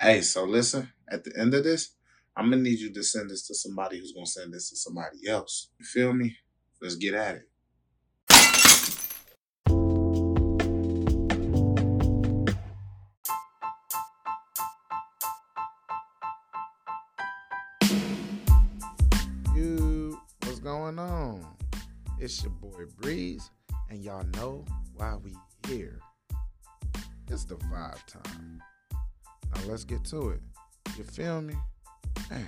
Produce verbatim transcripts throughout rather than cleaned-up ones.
Hey, so listen, at the end of this, I'm gonna need you to send this to somebody who's gonna send this to somebody else. You feel me? Let's get at it. You, what's going on? It's your boy Breeze, and y'all know why we here. It's the vibe time. Now let's get to it. You feel me? Man.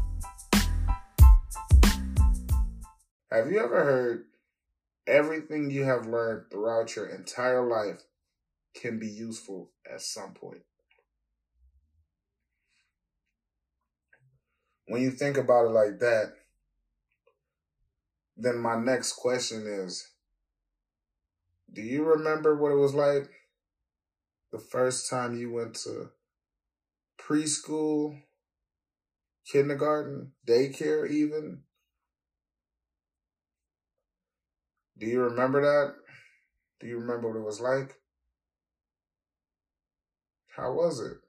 Have you ever heard everything you have learned throughout your entire life can be useful at some point? When you think about it like that, then my next question is, do you remember what it was like the first time you went to preschool, kindergarten, daycare even? Do you remember that? Do you remember what it was like? How was it?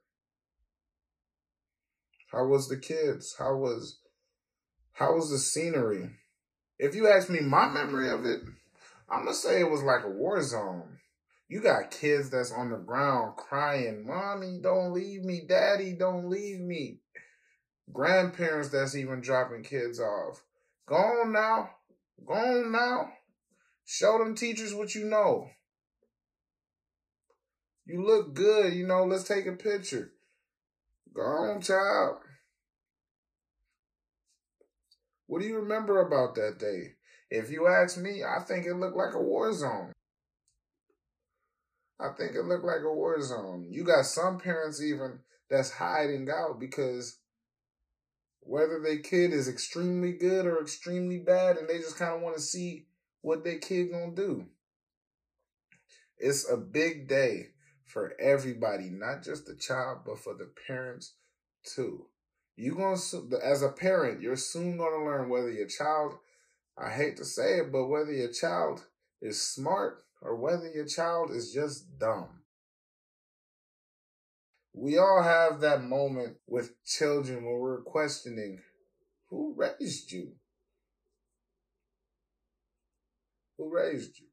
How was the kids? How was how was the scenery? If you ask me my memory of it, I'm gonna say it was like a war zone. You got kids that's on the ground crying, "Mommy, don't leave me. Daddy, don't leave me." Grandparents that's even dropping kids off. Go on now. Go on now. Show them teachers what you know. You look good, you know, let's take a picture. Go on, child. What do you remember about that day? If you ask me, I think it looked like a war zone. I think it looked like a war zone. You got some parents even that's hiding out because whether their kid is extremely good or extremely bad, and they just kind of want to see what their kid gonna do. It's a big day for everybody, not just the child, but for the parents too. You gonna as a parent, you're soon gonna learn whether your child, I hate to say it, but whether your child is smart or whether your child is just dumb. We all have that moment with children where we're questioning, who raised you? Who raised you?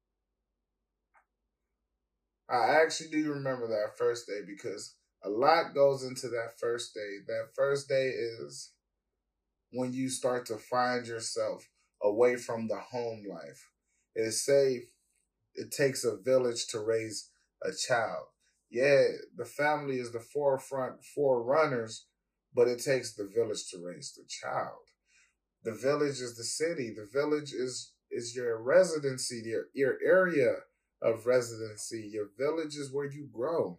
I actually do remember that first day because a lot goes into that first day. That first day is when you start to find yourself away from the home life. It's say it takes a village to raise a child. Yeah, the family is the forefront forerunners, but it takes the village to raise the child. The village is the city. The village is is your residency, your your area of residency. Your village is where you grow.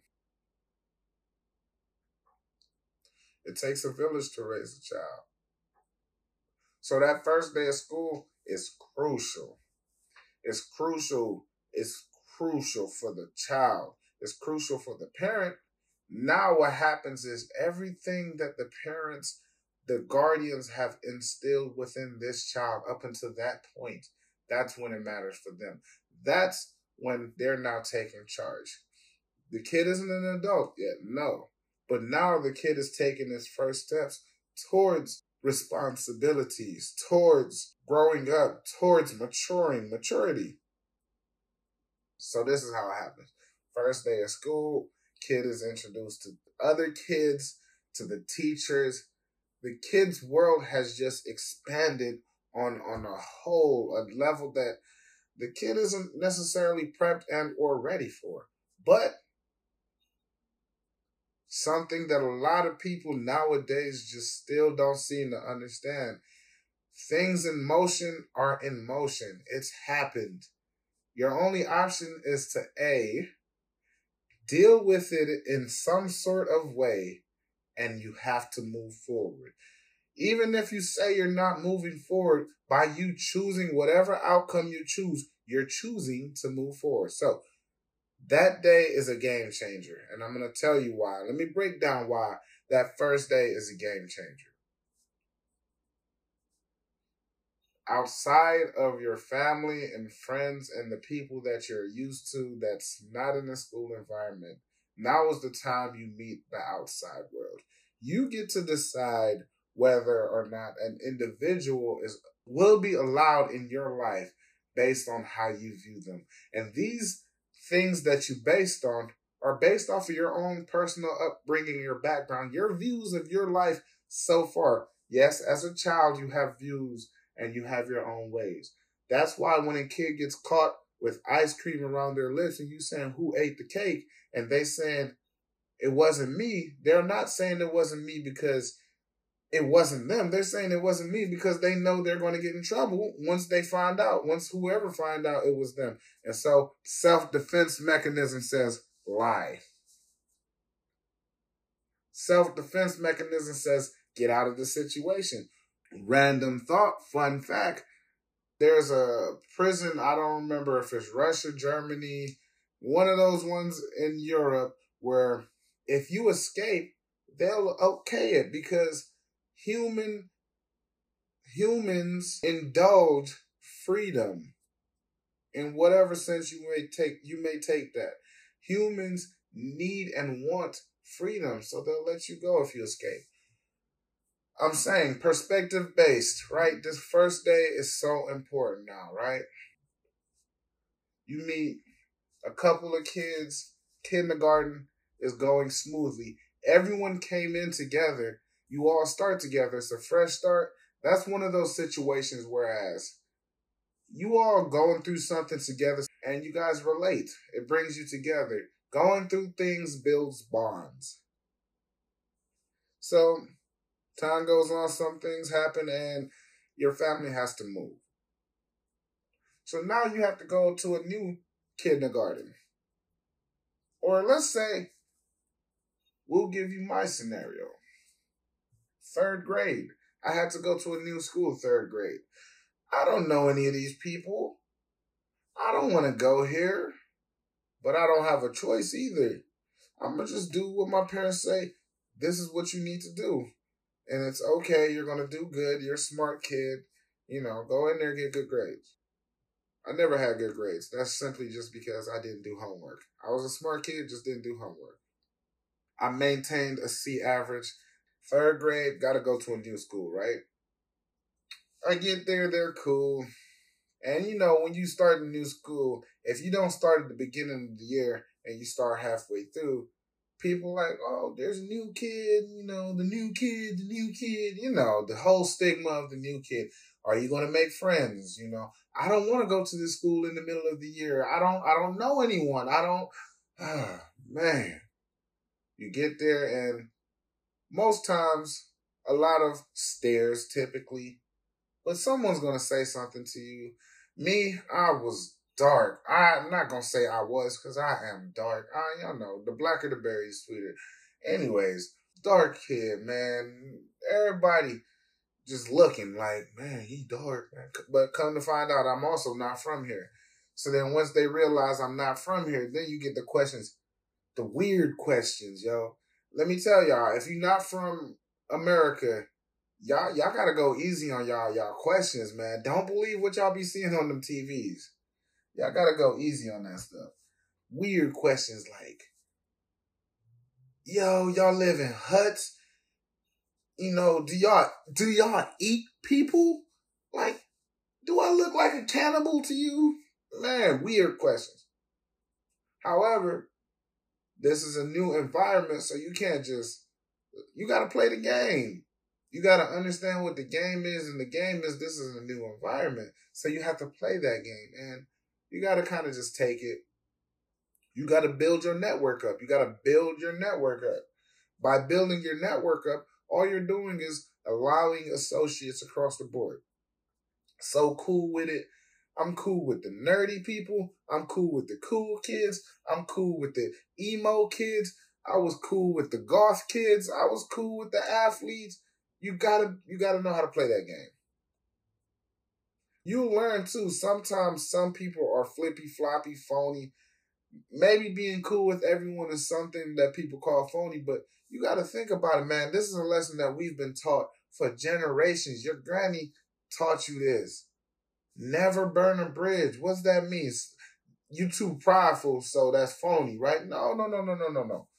It takes a village to raise a child. So that first day of school is crucial. It's crucial. It's crucial for the child. It's crucial for the parent. Now what happens is everything that the parents, the guardians have instilled within this child up until that point, that's when it matters for them. That's when they're now taking charge. The kid isn't an adult yet, no. But now the kid is taking his first steps towards responsibilities, towards growing up, towards maturing, maturity. So this is how it happens. First day of school, kid is introduced to other kids, to the teachers. The kid's world has just expanded on, on a whole, a level that the kid isn't necessarily prepped and or ready for. But something that a lot of people nowadays just still don't seem to understand. Things in motion are in motion. It's happened. Your only option is to A, deal with it in some sort of way, and you have to move forward. Even if you say you're not moving forward, by you choosing whatever outcome you choose, you're choosing to move forward. So that day is a game changer, and I'm going to tell you why. Let me break down why that first day is a game changer. Outside of your family and friends and the people that you're used to that's not in the school environment, Now is the time you meet the outside world. You get to decide whether or not an individual is will be allowed in your life based on how you view them. And these things that you based on are based off of your own personal upbringing, your background, your views of your life so far. Yes, as a child, you have views and you have your own ways. That's why when a kid gets caught with ice cream around their lips and you saying, who ate the cake? And they saying, it wasn't me. They're not saying it wasn't me because it wasn't them. They're saying it wasn't me because they know they're going to get in trouble once they find out, once whoever find out it was them. And so self-defense mechanism says lie. Self-defense mechanism says get out of the situation. Random thought, fun fact. There's a prison, I don't remember if it's Russia, Germany, one of those ones in Europe where if you escape, they'll okay it because human humans indulge freedom in whatever sense you may take you may take that. Humans need and want freedom, so they'll let you go if you escape. I'm saying perspective based, right? This first day is so important now, right? You meet a couple of kids, kindergarten is going smoothly. Everyone came in together. You all start together. It's a fresh start. That's one of those situations whereas you all going through something together and you guys relate. It brings you together. Going through things builds bonds. So time goes on, some things happen, and your family has to move. So now you have to go to a new kindergarten. Or let's say, we'll give you my scenario. Third grade. I had to go to a new school, third grade. I don't know any of these people. I don't want to go here, but I don't have a choice either. I'm going to just do what my parents say. This is what you need to do. And it's okay. You're going to do good. You're a smart kid. You know, go in there and get good grades. I never had good grades. That's simply just because I didn't do homework. I was a smart kid, just didn't do homework. I maintained a C average. Third grade, got to go to a new school, right? I get there, they're cool. And you know, when you start a new school, if you don't start at the beginning of the year and you start halfway through, people like, oh, there's a new kid, you know, the new kid, the new kid, you know, the whole stigma of the new kid. Are you going to make friends? You know, I don't want to go to this school in the middle of the year. I don't, I don't know anyone. I don't, ah, man. You get there and most times a lot of stares typically, but someone's going to say something to you. Me, I was dark. I'm not going to say I was because I am dark. I, y'all know, the blacker the berry, the sweeter. Anyways, dark kid, man. Everybody just looking like, man, he dark, man. But come to find out, I'm also not from here. So then once they realize I'm not from here, then you get the questions, the weird questions, yo. Let me tell y'all, if you're not from America, y'all y'all gotta go easy on y'all y'all questions, man. Don't believe what y'all be seeing on them T Vs. Y'all gotta go easy on that stuff. Weird questions like, yo, y'all live in huts? You know, do y'all do y'all eat people? Like, do I look like a cannibal to you? Man, weird questions. However, this is a new environment, so you can't just, you got to play the game. You got to understand what the game is, and the game is this is a new environment, so you have to play that game, and you got to kind of just take it. You got to build your network up. You got to build your network up. By building your network up, all you're doing is allowing associates across the board. So cool with it. I'm cool with the nerdy people. I'm cool with the cool kids. I'm cool with the emo kids. I was cool with the goth kids. I was cool with the athletes. You gotta, you gotta know how to play that game. You'll learn too. Sometimes some people are flippy, floppy, phony. Maybe being cool with everyone is something that people call phony, but you gotta think about it, man. This is a lesson that we've been taught for generations. Your granny taught you this. Never burn a bridge. What's that mean? You too prideful, so that's phony, right? No, no, no, no, no, no, no.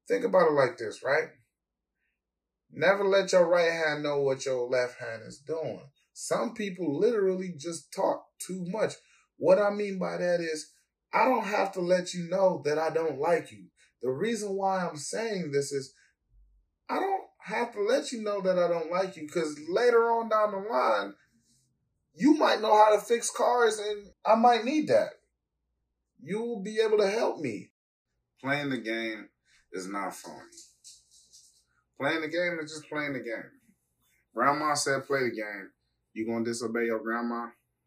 Think about it like this, right? Never let your right hand know what your left hand is doing. Some people literally just talk too much. What I mean by that is, I don't have to let you know that I don't like you. The reason why I'm saying this is, I don't have to let you know that I don't like you, because later on down the line, you might know how to fix cars and I might need that. You will be able to help me. Playing the game is not funny. Playing the game is just playing the game. Grandma said play the game. You gonna disobey your grandma?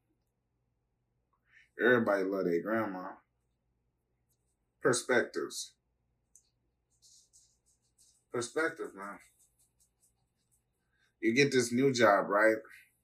Everybody love their grandma. Perspectives. Perspective, man. You get this new job, right?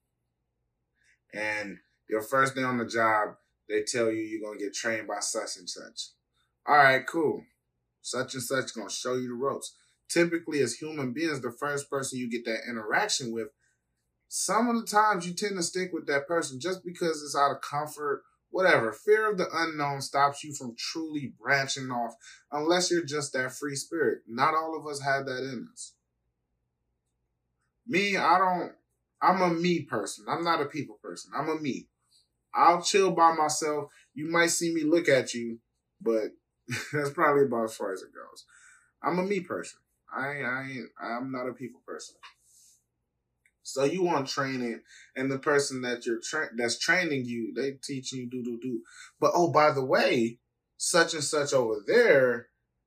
And your first day on the job, they tell you you're going to get trained by such and such. All right, cool. Such and such going to show you the ropes. Typically, as human beings, the first person you get that interaction with, some of the times you tend to stick with that person just because it's out of comfort, whatever. Fear of the unknown stops you from truly branching off unless you're just that free spirit. Not all of us have that in us. Me, I don't, I'm a me person. I'm not a people person. I'm a me. I'll chill by myself. You might see me look at you, but that's probably about as far as it goes. I'm a me person. I ain't, I ain't, I'm not a people person. So you want training, and the person that you're tra- that's training you, they teaching you do do do. But oh, by the way, such and such over there.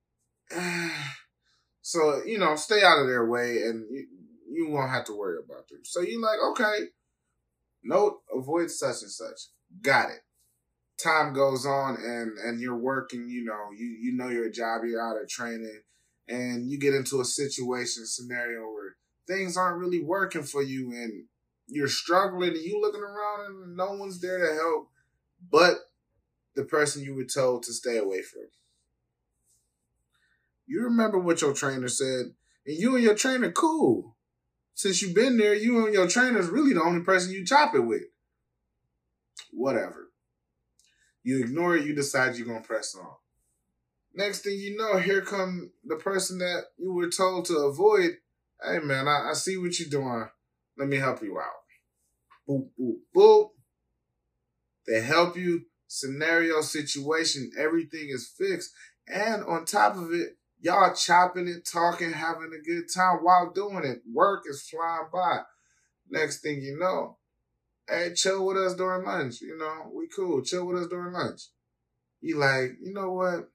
So you know, stay out of their way, and you, you won't have to worry about them. So you're like, okay, note, avoid such and such. Got it. Time goes on, and and you're working. You know, you you know your job. You're out of training, and you get into a situation scenario where things aren't really working for you, and you're struggling, and you looking around, and no one's there to help but the person you were told to stay away from. You remember what your trainer said, and you and your trainer cool. Since you've been there, you and your trainer is really the only person you chop it with. Whatever. You ignore it, you decide you're going to press on. Next thing you know, here come the person that you were told to avoid. Hey, man, I, I see what you're doing. Let me help you out. Boop, boop, boop. They help you. Scenario, situation, everything is fixed. And on top of it, y'all chopping it, talking, having a good time while doing it. Work is flying by. Next thing you know, hey, chill with us during lunch. You know, we cool. Chill with us during lunch. You like, you know what?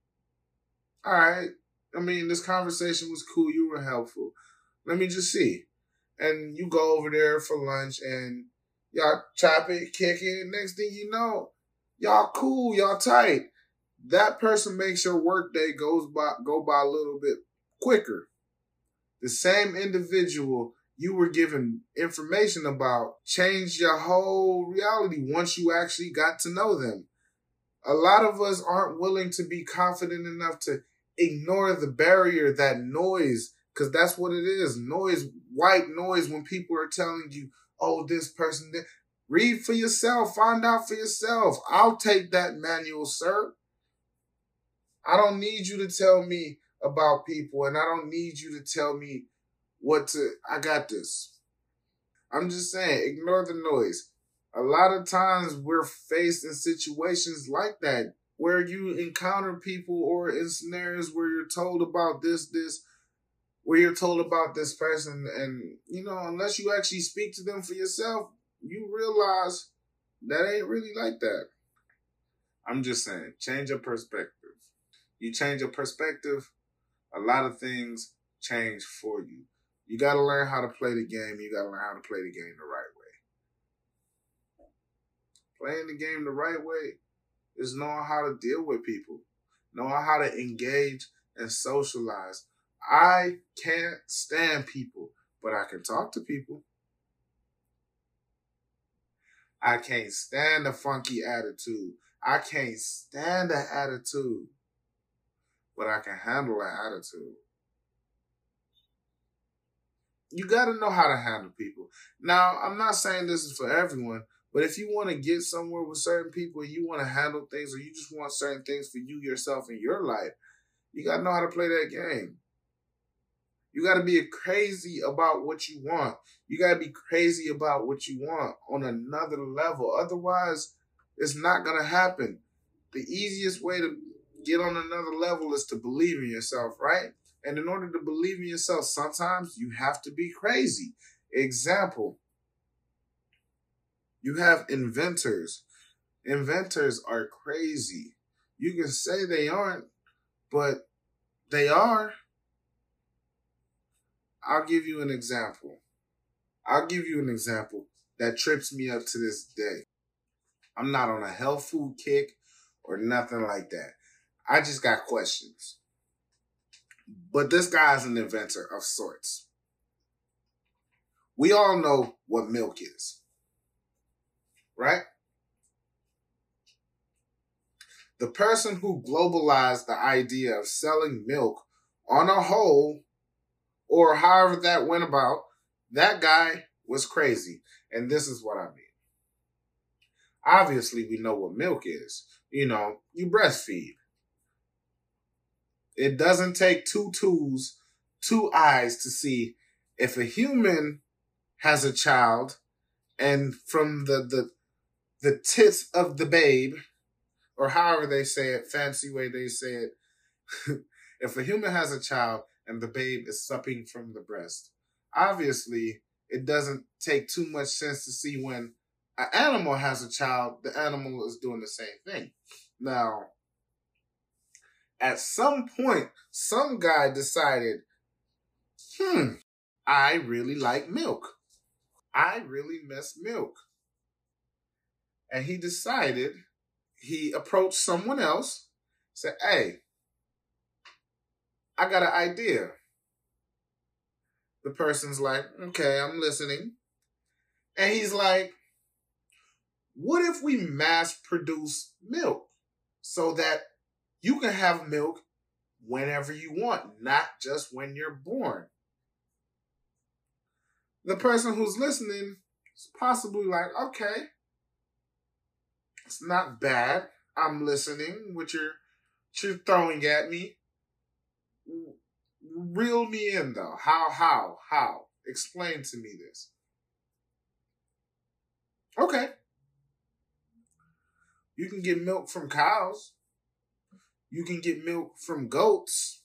All right. I mean, this conversation was cool. You were helpful. Let me just see. And you go over there for lunch and y'all chop it, kick it. Next thing you know, y'all cool, y'all tight. That person makes your workday goes by go by a little bit quicker. The same individual you were given information about changed your whole reality once you actually got to know them. A lot of us aren't willing to be confident enough to ignore the barrier, that noise, because that's what it is. Noise, white noise, when people are telling you, oh, this person did. Read for yourself. Find out for yourself. I'll take that manual, sir. I don't need you to tell me about people, and I don't need you to tell me what to, I got this. I'm just saying, ignore the noise. A lot of times we're faced in situations like that, where you encounter people or in scenarios where you're told about this, this, where you're told about this person. And, you know, unless you actually speak to them for yourself, you realize that ain't really like that. I'm just saying, change your perspective. You change your perspective, a lot of things change for you. You got to learn how to play the game. You got to learn how to play the game the right way. Playing the game the right way is knowing how to deal with people, knowing how to engage and socialize. I can't stand people, but I can talk to people. I can't stand a funky attitude. I can't stand that attitude, but I can handle that attitude. You got to know how to handle people. Now, I'm not saying this is for everyone, but if you want to get somewhere with certain people, you want to handle things, or you just want certain things for you, yourself, in your life, You got to know how to play that game. You got to be crazy about what you want. You got to be crazy about what you want on another level. Otherwise, it's not going to happen. The easiest way to get on another level is to believe in yourself, right? And in order to believe in yourself, sometimes you have to be crazy. Example, you have inventors. Inventors are crazy. You can say they aren't, but they are. I'll give you an example. I'll give you an example that trips me up to this day. I'm not on a health food kick or nothing like that. I just got questions. But this guy's an inventor of sorts. We all know what milk is, right? The person who globalized the idea of selling milk on a whole, or however that went about, that guy was crazy. And this is what I mean. Obviously, we know what milk is. You know, you breastfeed. It doesn't take two twos, two eyes to see if a human has a child and from the, the, the tits of the babe, or however they say it, fancy way they say it, if a human has a child and the babe is supping from the breast, obviously it doesn't take too much sense to see when an animal has a child, the animal is doing the same thing. Now, at some point, some guy decided, hmm, I really like milk. I really miss milk. And he decided, he approached someone else, said, hey, I got an idea. The person's like, okay, I'm listening. And he's like, what if we mass produce milk so that you can have milk whenever you want, not just when you're born? The person who's listening is possibly like, okay, it's not bad. I'm listening, what you're, what you're throwing at me. Reel me in, though. How, how, how? Explain to me this. Okay. You can get milk from cows. You can get milk from goats.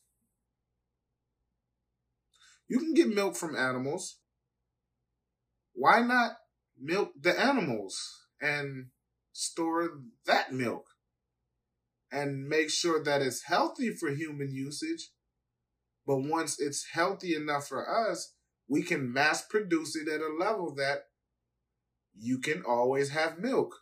You can get milk from animals. Why not milk the animals and store that milk and make sure that it's healthy for human usage? But once it's healthy enough for us, we can mass produce it at a level that you can always have milk.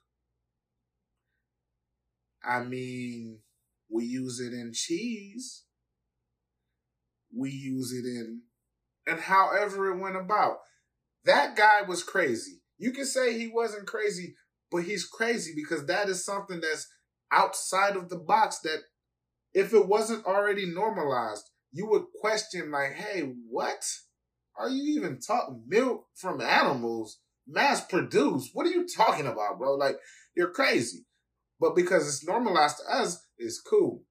I mean, we use it in cheese. We use it in, and however it went about. That guy was crazy. You can say he wasn't crazy, but he's crazy because that is something that's outside of the box that if it wasn't already normalized, you would question like, hey, what? Are you even talking milk from animals? Mass produced? What are you talking about, bro? Like, you're crazy. But because it's normalized to us, it's cool.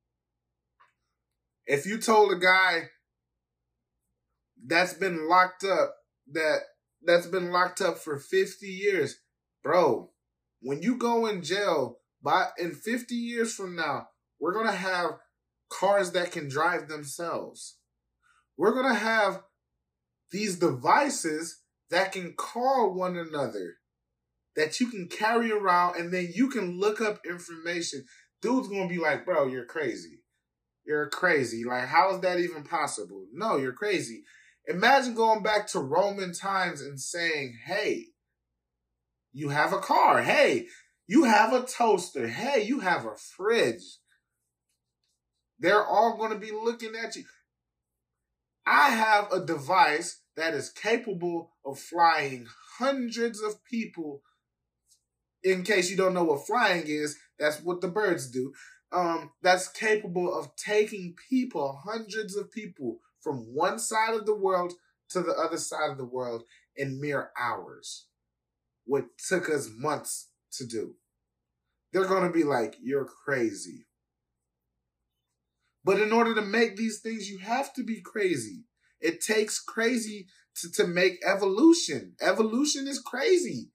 If you told a guy that's been locked up, that that's been locked up for fifty years, bro, when you go in jail, by in fifty years from now, we're going to have cars that can drive themselves. We're going to have these devices that can call one another, that you can carry around, and then you can look up information. Dude's going to be like, bro, you're crazy. You're crazy. Like, how is that even possible? No, you're crazy. Imagine going back to Roman times and saying, hey, you have a car. Hey, you have a toaster. Hey, you have a fridge. They're all going to be looking at you. I have a device that is capable of flying hundreds of people. In case you don't know what flying is, that's what the birds do. Um, that's capable of taking people, hundreds of people, from one side of the world to the other side of the world in mere hours. What took us months to do. They're going to be like, you're crazy. But in order to make these things, you have to be crazy. It takes crazy to, to make evolution. Evolution is crazy.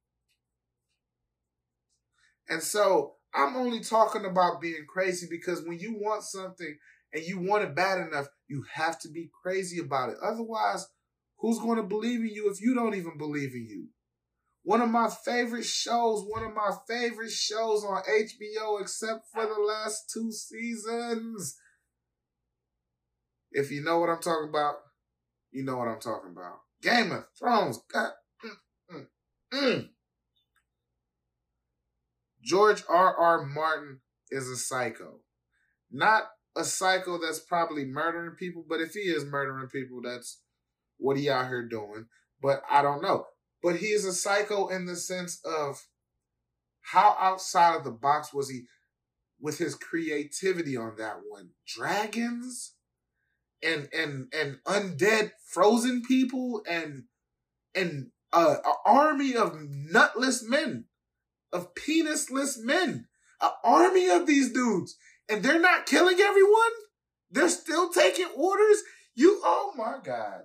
And so I'm only talking about being crazy because when you want something and you want it bad enough, you have to be crazy about it. Otherwise, who's going to believe in you if you don't even believe in you? One of my favorite shows, one of my favorite shows on H B O, except for the last two seasons. If you know what I'm talking about, you know what I'm talking about. Game of Thrones. God. Mm, mm, mm. George R. R. Martin is a psycho. Not a psycho that's probably murdering people, but if he is murdering people, that's what he out here doing. But I don't know. But he is a psycho in the sense of how outside of the box was he with his creativity on that one. Dragons and and and undead frozen people and and uh, an army of nutless men, of penisless men, an army of these dudes, and they're not killing everyone. They're still taking orders. You, oh my God.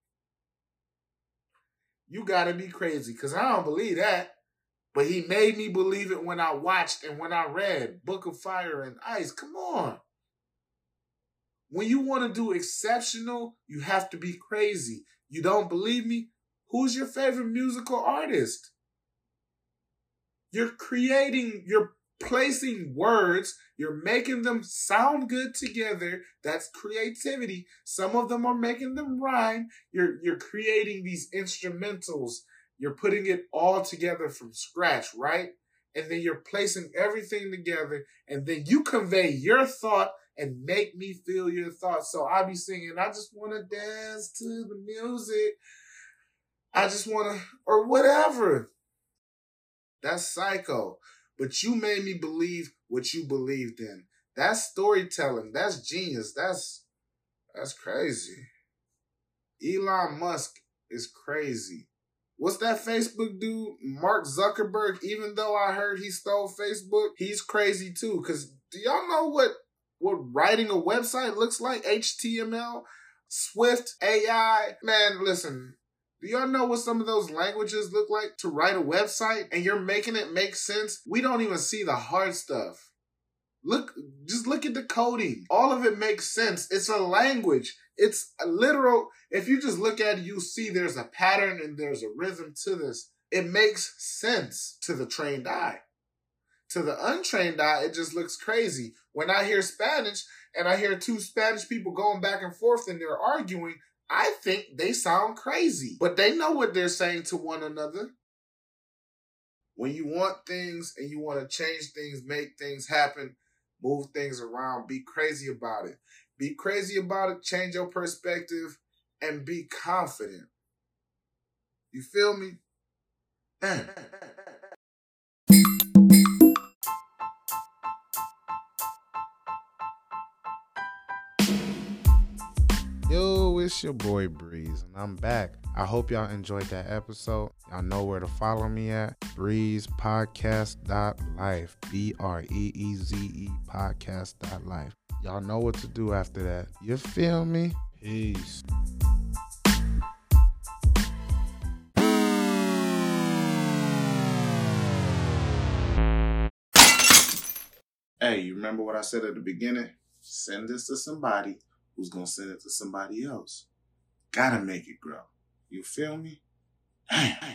You gotta be crazy, because I don't believe that. But he made me believe it when I watched and when I read Book of Fire and Ice. Come on. When you want to do exceptional, you have to be crazy. You don't believe me? Who's your favorite musical artist? You're creating, you're placing words, you're making them sound good together. That's creativity. Some of them are making them rhyme. You're, you're creating these instrumentals. You're putting it all together from scratch, right? And then you're placing everything together, and then you convey your thought and make me feel your thoughts. So I be singing, I just want to dance to the music. I just want to, or whatever. That's psycho. But you made me believe what you believed in. That's storytelling. That's genius. That's, that's crazy. Elon Musk is crazy. What's that Facebook dude? Mark Zuckerberg, even though I heard he stole Facebook, he's crazy too. Because do y'all know what, what writing a website looks like? H T M L, Swift, A I. Man, listen, do y'all know what some of those languages look like to write a website? And you're making it make sense? We don't even see the hard stuff. Look, just look at the coding. All of it makes sense. It's a language. It's a literal. If you just look at it, you see there's a pattern and there's a rhythm to this. It makes sense to the trained eye. To the untrained eye, it just looks crazy. When I hear Spanish and I hear two Spanish people going back and forth and they're arguing, I think they sound crazy. But they know what they're saying to one another. When you want things and you want to change things, make things happen, move things around, be crazy about it. Be crazy about it, change your perspective, and be confident. You feel me? Man. Yo, it's your boy Breeze, and I'm back. I hope y'all enjoyed that episode. Y'all know where to follow me at. breeze podcast dot life. B R E E Z E podcast dot life. Y'all know what to do after that. You feel me? Peace. Hey, you remember what I said at the beginning? Send this to somebody who's going to send it to somebody else. Gotta make it grow. You feel me? Damn.